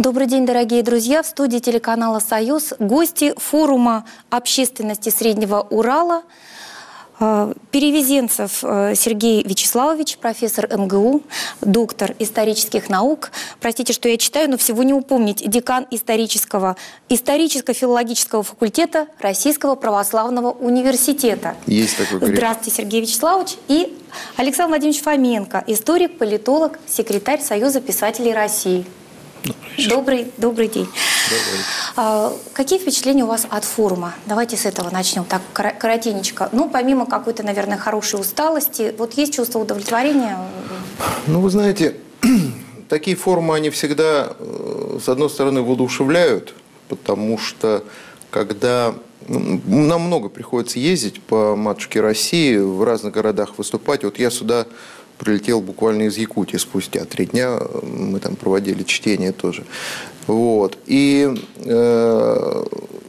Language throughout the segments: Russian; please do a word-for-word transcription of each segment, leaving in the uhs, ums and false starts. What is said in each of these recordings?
Добрый день, дорогие друзья. В студии телеканала «Союз» гости форума общественности Среднего Урала. Перевезенцев Сергей Вячеславович, профессор эм гэ у, доктор исторических наук. Простите, что я читаю, но всего не упомнить. Декан исторического, историческо-филологического факультета Российского православного университета. Есть такой грех. Здравствуйте, Сергей Вячеславович. И Александр Владимирович Фоменко, историк, политолог, секретарь Союза писателей России. Добрый, добрый день. Добрый. А, какие впечатления у вас от форума? Давайте с этого начнем, так коротенечко. Ну, помимо какой-то, наверное, хорошей усталости, вот есть чувство удовлетворения? Ну, вы знаете, такие форумы, они всегда, с одной стороны, воодушевляют, потому что, когда нам много приходится ездить по матушке России, в разных городах выступать, вот я сюда прилетел буквально из Якутии спустя три дня, мы там проводили чтение тоже. Вот. И э,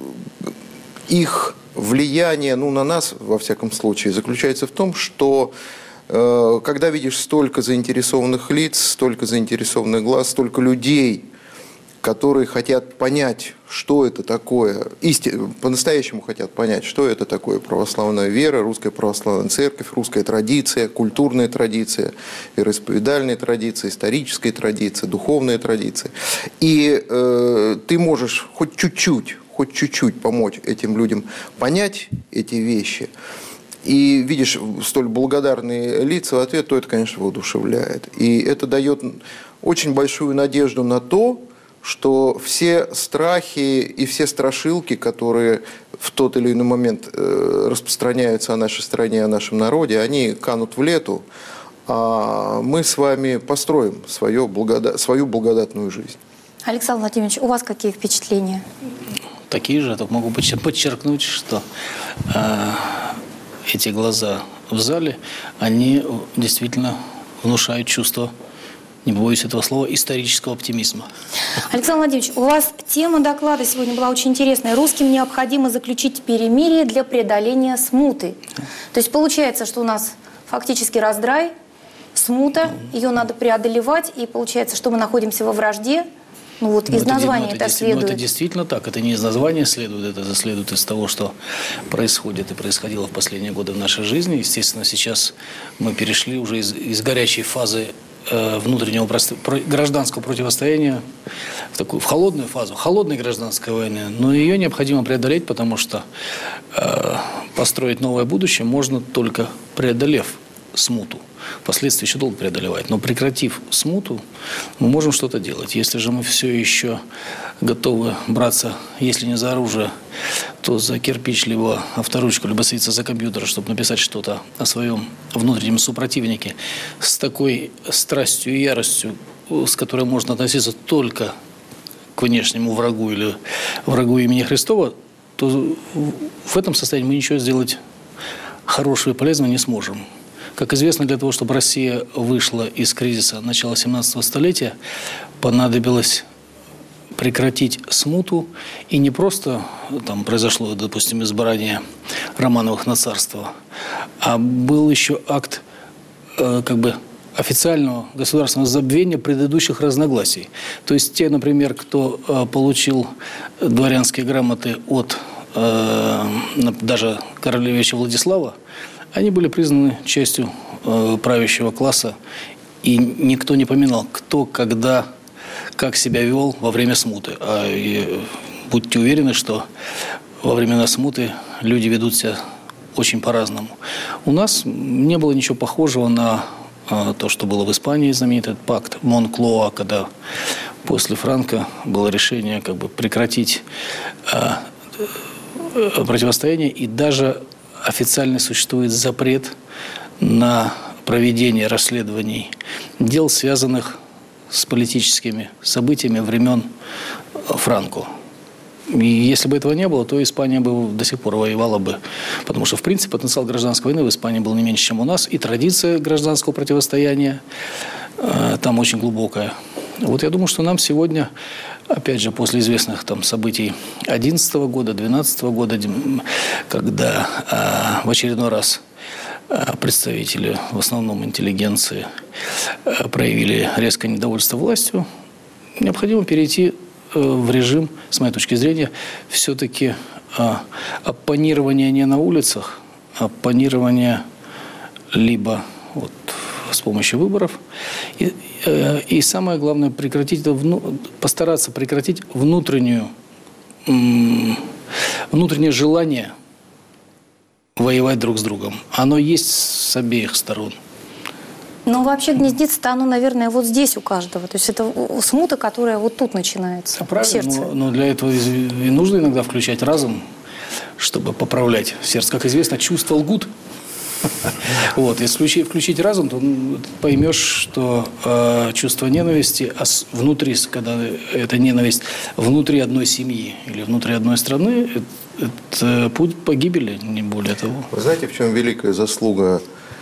их влияние, ну, на нас, во всяком случае, заключается в том, что э, когда видишь столько заинтересованных лиц, столько заинтересованных глаз, столько людей, которые хотят понять, что это такое, исти... по-настоящему хотят понять, что это такое православная вера, русская православная церковь, русская традиция, культурная традиция, вероисповедальная традиция, историческая традиция, духовная традиция. И э, ты можешь хоть чуть-чуть, хоть чуть-чуть помочь этим людям понять эти вещи, и видишь столь благодарные лица в ответ, то это, конечно, воодушевляет. И это дает очень большую надежду на то, что все страхи и все страшилки, которые в тот или иной момент распространяются о нашей стране, о нашем народе, они канут в лету, а мы с вами построим свою, благода... свою благодатную жизнь. Александр Владимирович, у вас какие впечатления? Такие же. Только могу подчеркнуть, что э, эти глаза в зале, они действительно внушают чувство, не боюсь этого слова, исторического оптимизма. Александр Владимирович, у вас тема доклада сегодня была очень интересная. Русским необходимо заключить перемирие для преодоления смуты. То есть получается, что у нас фактически раздрай, смута, ее надо преодолевать, и получается, что мы находимся во вражде. Ну вот ну, из это, названия ну, это, это следует. Ну, это действительно так. Это не из названия следует, это следует из того, что происходит и происходило в последние годы в нашей жизни. Естественно, сейчас мы перешли уже из, из горячей фазы внутреннего гражданского противостояния в такую в холодную фазу, холодной гражданской войны, но ее необходимо преодолеть, потому что э, построить новое будущее можно только преодолев смуту. Впоследствии еще долго преодолевать. Но прекратив смуту, мы можем что-то делать. Если же мы все еще готовы браться, если не за оружие, то за кирпич, либо авторучку, либо садиться за компьютер, чтобы написать что-то о своем внутреннем супротивнике с такой страстью и яростью, с которой можно относиться только к внешнему врагу или врагу имени Христова, то в этом состоянии мы ничего сделать хорошего и полезного не сможем. Как известно, для того, чтобы Россия вышла из кризиса начала семнадцатого столетия, понадобилось прекратить смуту, и не просто там произошло, допустим, избрание Романовых на царство, а был еще акт э, как бы официального государственного забвения предыдущих разногласий. То есть те, например, кто э, получил дворянские грамоты от э, даже королевича Владислава, они были признаны частью э, правящего класса, и никто не поминал, кто, когда, как себя вел во время смуты. А и, будьте уверены, что во времена смуты люди ведут себя очень по-разному. У нас не было ничего похожего на э, то, что было в Испании, знаменитый пакт Монклоа, когда после Франко было решение как бы прекратить э, э, противостояние, и даже официально существует запрет на проведение расследований дел, связанных с политическими событиями времен Франко. И если бы этого не было, то Испания бы до сих пор воевала бы. Потому что, в принципе, потенциал гражданской войны в Испании был не меньше, чем у нас. И традиция гражданского противостояния э, там очень глубокая. Вот я думаю, что нам сегодня, опять же, после известных там событий две тысячи одиннадцатого года, две тысячи двенадцатого года, когда э, в очередной раз э, представители, в основном интеллигенции, э, проявили резкое недовольство властью, необходимо перейти в режим, с моей точки зрения, все-таки оппонирование не на улицах, а оппонирование либо вот с помощью выборов. И, и самое главное, прекратить, постараться прекратить внутреннюю, внутреннее желание воевать друг с другом. Оно есть с обеих сторон. Но вообще гнездится-то оно, наверное, вот здесь у каждого. То есть это смута, которая вот тут начинается, а в сердце. Но, но для этого и нужно иногда включать разум, чтобы поправлять сердце. Как известно, чувства лгут. Вот, если включить разум, то поймешь, что э, чувство ненависти а внутри, когда это ненависть внутри одной семьи или внутри одной страны, это, это путь погибели, не более того. Вы знаете, в чем великая заслуга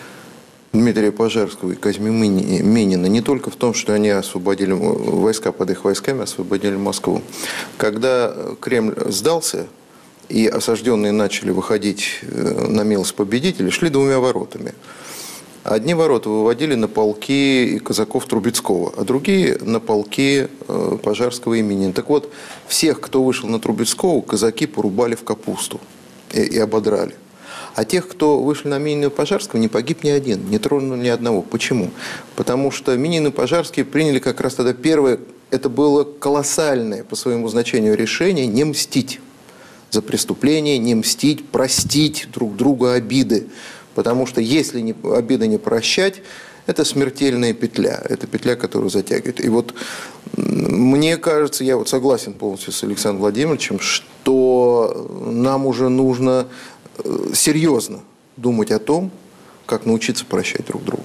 Дмитрия Пожарского и Козьмы Минина? Не только в том, что они освободили войска, под их войсками освободили Москву. Когда Кремль сдался, и осажденные начали выходить на милость победителей, шли двумя воротами. Одни ворота выводили на полки казаков Трубецкого, а другие на полки Пожарского и Минина. Так вот, всех, кто вышел на Трубецкого, казаки порубали в капусту и, и ободрали. А тех, кто вышли на Минина и Пожарского, не погиб ни один, не тронули ни одного. Почему? Потому что Минин и Пожарский приняли как раз тогда первое, это было колоссальное по своему значению решение не мстить за преступление, не мстить, простить друг другу обиды. Потому что если не, обиды не прощать, это смертельная петля. Это петля, которую затягивает. И вот мне кажется, я вот согласен полностью с Александром Владимировичем, что нам уже нужно серьезно думать о том, как научиться прощать друг друга.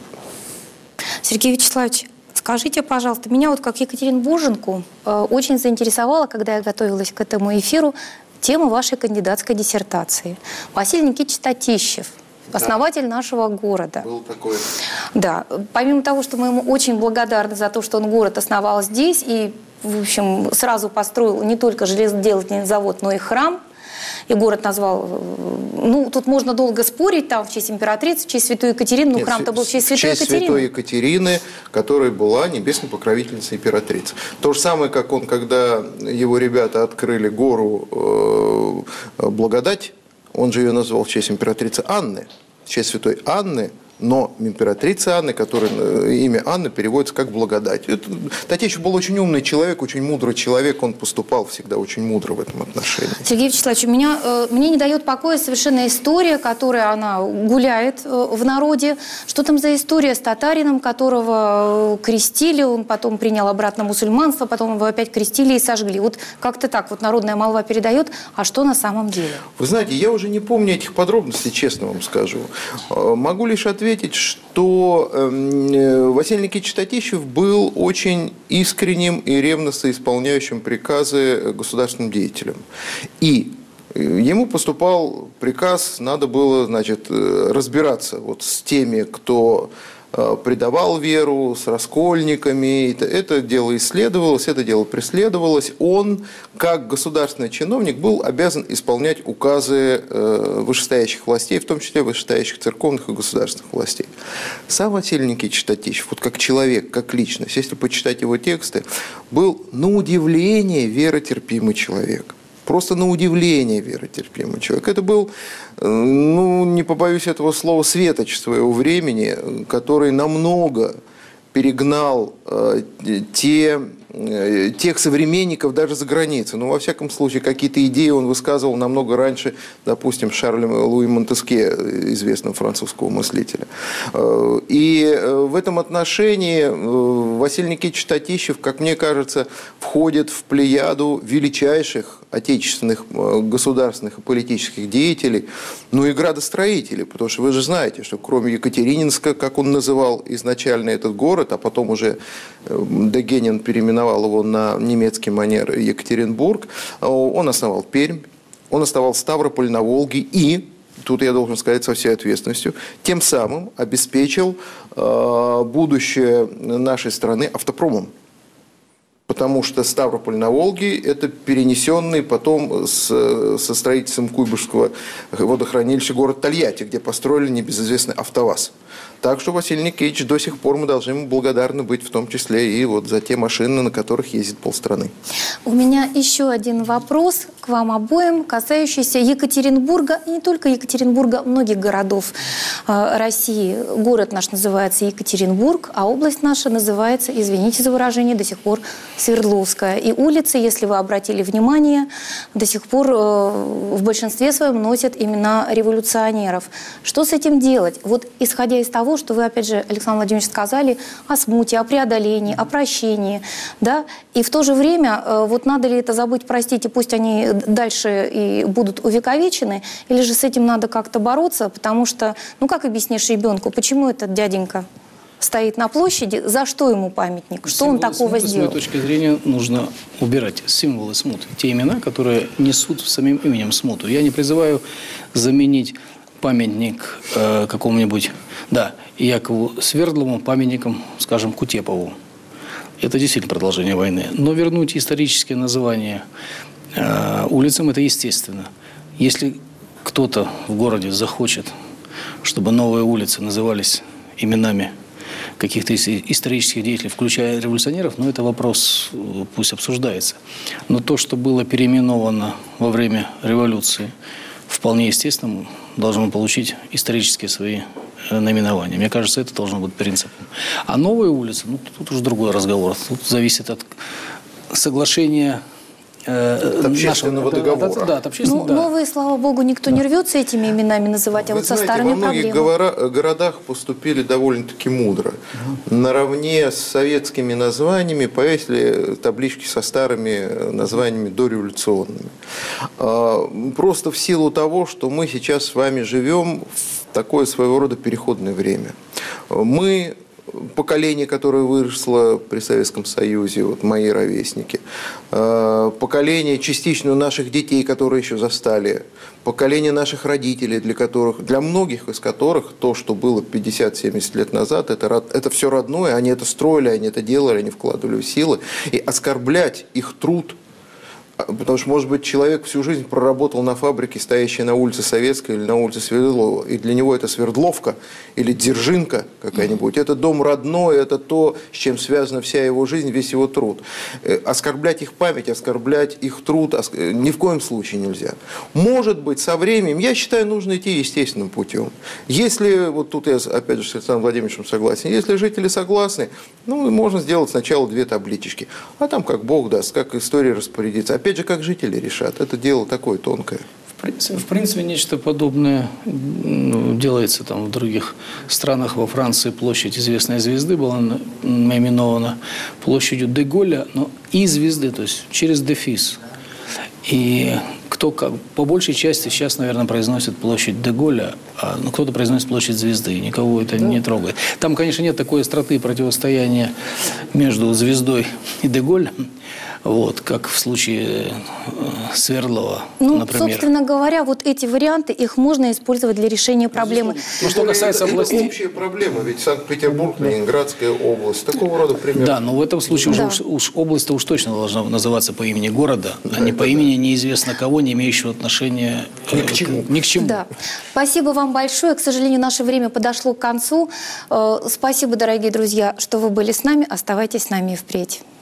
Сергей Вячеславович, скажите, пожалуйста, меня вот как екатеринбурженку очень заинтересовало, когда я готовилась к этому эфиру, тема вашей кандидатской диссертации. Василий Никитич Татищев, основатель да. нашего города. Был такой. Да. Помимо того, что мы ему очень благодарны за то, что он город основал здесь и, в общем, сразу построил не только железоделательный завод, но и храм. И город назвал, ну, тут можно долго спорить, там в честь императрицы, в честь святой Екатерины, но храм-то был в честь святой Екатерины. В честь святой Екатерины, которая была небесной покровительницей императрицы. То же самое, как он, когда его ребята открыли гору э, Благодать, он же ее назвал в честь императрицы Анны, в честь святой Анны, но императрица Анны, которое имя Анны переводится как благодать. Татищев был очень умный человек, очень мудрый человек, он поступал всегда очень мудро в этом отношении. Сергей Вячеславович, у меня, э, мне не дает покоя совершенно история, которая она гуляет э, в народе. Что там за история с татарином, которого крестили, он потом принял обратно мусульманство, потом его опять крестили и сожгли. Вот как-то так вот народная молва передает, а что на самом деле? Вы знаете, я уже не помню этих подробностей, честно вам скажу. Могу лишь ответить, ответить, что э, Василий Никитич Татищев был очень искренним и ревностно исполняющим приказы государственным деятелем. И ему поступал приказ, надо было, значит, разбираться вот с теми, кто предавал веру, с раскольниками. Это, это дело исследовалось, это дело преследовалось. Он, как государственный чиновник, был обязан исполнять указы э, вышестоящих властей, в том числе вышестоящих церковных и государственных властей. Сам Василий Никитич Татищев, вот как человек, как личность, если почитать его тексты, был на удивление веротерпимый человек. Просто на удивление веротерпимый человек. Это был, ну, не побоюсь этого слова, светоч своего времени, который намного перегнал э, те, э, тех современников даже за границей. Но, во всяком случае, какие-то идеи он высказывал намного раньше, допустим, Шарля Луи Монтеске, известного французского мыслителя. Э, и в этом отношении э, Василий Никитич Татищев, как мне кажется, входит в плеяду величайших отечественных государственных и политических деятелей, ну и градостроителей, потому что вы же знаете, что кроме Екатерининска, как он называл изначально этот город, а потом уже Дегенин переименовал его на немецкий манер Екатеринбург, он основал Пермь, он основал Ставрополь на Волге и, тут я должен сказать со всей ответственностью, тем самым обеспечил будущее нашей страны автопромом. Потому что Ставрополь на Волге – это перенесенный потом с, со строительством Куйбышевского водохранилища город Тольятти, где построили небезызвестный АвтоВАЗ. Так что Василий Никитич, до сих пор мы должны ему благодарны быть, в том числе и вот за те машины, на которых ездит полстраны. У меня еще один вопрос к вам обоим, касающийся Екатеринбурга, и не только Екатеринбурга, многих городов э, России. Город наш называется Екатеринбург, а область наша называется, извините за выражение, до сих пор Свердловская. И улицы, если вы обратили внимание, до сих пор э, в большинстве своем носят имена революционеров. Что с этим делать? Вот исходя из того, что вы, опять же, Александр Владимирович, сказали о смуте, о преодолении, о прощении, да, и в то же время, э, вот надо ли это забыть, простите, пусть они дальше и будут увековечены, или же с этим надо как-то бороться, потому что, ну как объяснишь ребенку, почему этот дяденька стоит на площади, за что ему памятник, что Символы он такого смуты, сделал? С моей точки зрения, нужно убирать символы смуты, те имена, которые несут самим именем смуту. Я не призываю заменить памятник э, какому-нибудь, да, Якову Свердлову памятником, скажем, Кутепову. Это действительно продолжение войны. Но вернуть исторические названия э, улицам – это естественно. Если кто-то в городе захочет, чтобы новые улицы назывались именами каких-то исторических деятелей, включая революционеров, но это вопрос пусть обсуждается. Но то, что было переименовано во время революции, вполне естественно, должно получить исторические свои наименования. Мне кажется, это должно быть принципом. А новые улицы, ну, тут уже другой разговор. Тут зависит от соглашения э, от общественного нашего, договора. Да, да, от общественного, Ну, да. новые, слава богу, никто не рвется этими именами называть, а Вы вот со знаете, старыми во многих проблемами. говора- городах поступили довольно-таки мудро. Наравне с советскими названиями повесили таблички со старыми названиями дореволюционными. А, Просто в силу того, что мы сейчас с вами живем в такое своего рода переходное время. Мы поколение, которое выросло при Советском Союзе, вот мои ровесники, поколение частично наших детей, которые еще застали, поколение наших родителей, для которых, для многих из которых то, что было пятьдесят-семьдесят лет назад, это, это все родное, они это строили, они это делали, они вкладывали в силы, и оскорблять их труд. Потому что, может быть, человек всю жизнь проработал на фабрике, стоящей на улице Советской или на улице Свердлова, и для него это Свердловка или Дзержинка какая-нибудь. Это дом родной, это то, с чем связана вся его жизнь, весь его труд. Оскорблять их память, оскорблять их труд ни в коем случае нельзя. Может быть, со временем, я считаю, нужно идти естественным путем. Если, вот тут я опять же с Александром Владимировичем согласен, если жители согласны, ну, можно сделать сначала две таблички, а там как Бог даст, как история распорядится. Опять же, как жители решат. Это дело такое тонкое. В принципе, в принципе нечто подобное ну, делается там в других странах. Во Франции площадь известной звезды была наименована площадью де Голля, но и звезды, то есть через дефис. И кто как, по большей части сейчас, наверное, произносит площадь де Голля, а ну, кто-то произносит площадь звезды, никого это да. не трогает. Там, конечно, нет такой остроты противостояния между звездой и де Голлем, вот, как в случае э, Свердлова, ну, например. Собственно говоря, вот эти варианты, их можно использовать для решения проблемы. Ну, что касается это, областей... Это общая проблема, ведь Санкт-Петербург, Ленинградская область, такого рода пример. Да, но в этом случае да. уже уж, уж область-то уж точно должна называться по имени города, да, а не да, по имени да. неизвестно кого, не имеющего отношения ни к чему. К, ни к чему. Да. Спасибо вам большое. К сожалению, наше время подошло к концу. Спасибо, дорогие друзья, что вы были с нами. Оставайтесь с нами и впредь.